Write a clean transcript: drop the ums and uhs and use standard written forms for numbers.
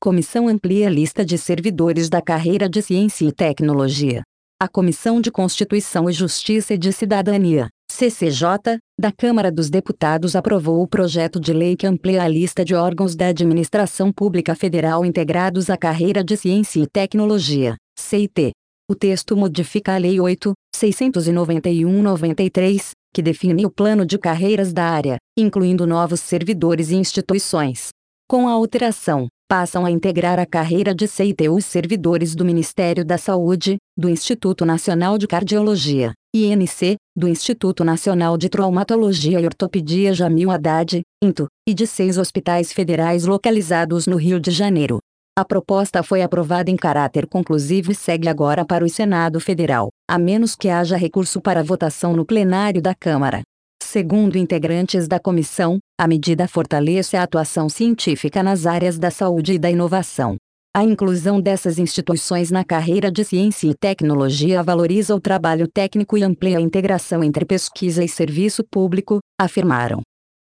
Comissão amplia a lista de servidores da carreira de Ciência e Tecnologia. A Comissão de Constituição e Justiça e de Cidadania, CCJ, da Câmara dos Deputados aprovou o projeto de lei que amplia a lista de órgãos da Administração Pública Federal integrados à carreira de Ciência e Tecnologia, CIT. O texto modifica a Lei 8.691/93, que define o plano de carreiras da área, incluindo novos servidores e instituições. Com a alteração, passam a integrar a carreira de CIT os servidores do Ministério da Saúde, do Instituto Nacional de Cardiologia, INC, do Instituto Nacional de Traumatologia e Ortopedia Jamil Haddad, INTO, e de 6 hospitais federais localizados no Rio de Janeiro. A proposta foi aprovada em caráter conclusivo e segue agora para o Senado Federal, a menos que haja recurso para votação no plenário da Câmara. Segundo integrantes da comissão, a medida fortalece a atuação científica nas áreas da saúde e da inovação. A inclusão dessas instituições na carreira de Ciência e Tecnologia valoriza o trabalho técnico e amplia a integração entre pesquisa e serviço público, afirmaram.